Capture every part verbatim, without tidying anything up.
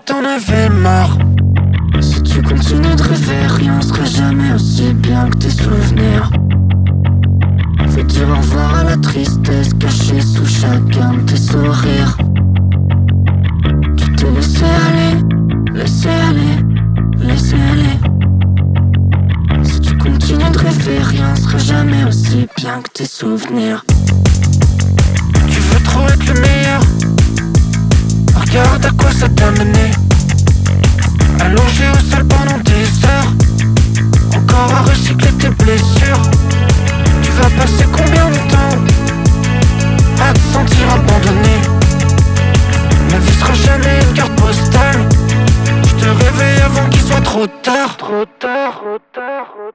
t'en avais marre. Si tu continues de rêver, rien sera jamais aussi bien que tes souvenirs. Fais dire au revoir à la tristesse cachée sous chacun de tes sourires. Tu t'es laissé aller, laissé aller, laissé aller. Si tu continues de rêver, rien sera jamais aussi bien que tes souvenirs. Tu veux trop être le meilleur, regarde à quoi ça t'a mené. Allongé au sol pendant des heures, encore à recycler tes blessures. Tu vas passer combien de temps à te sentir abandonné? Ma vie sera jamais une carte postale. Je te réveille avant qu'il soit trop tard. Trop tard, trop tard, trop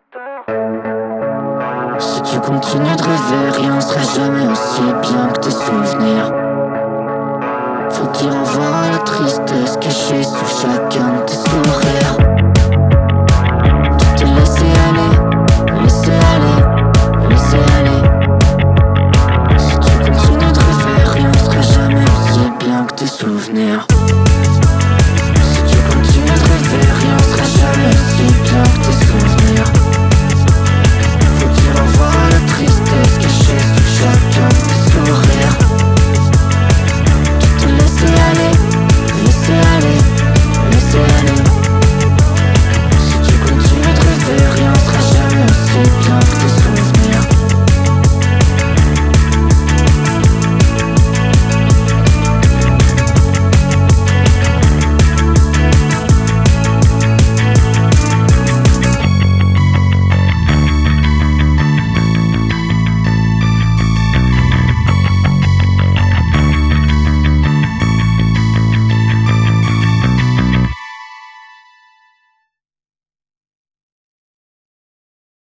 tard. Si tu continues de rêver, rien sera jamais aussi bien que tes souvenirs.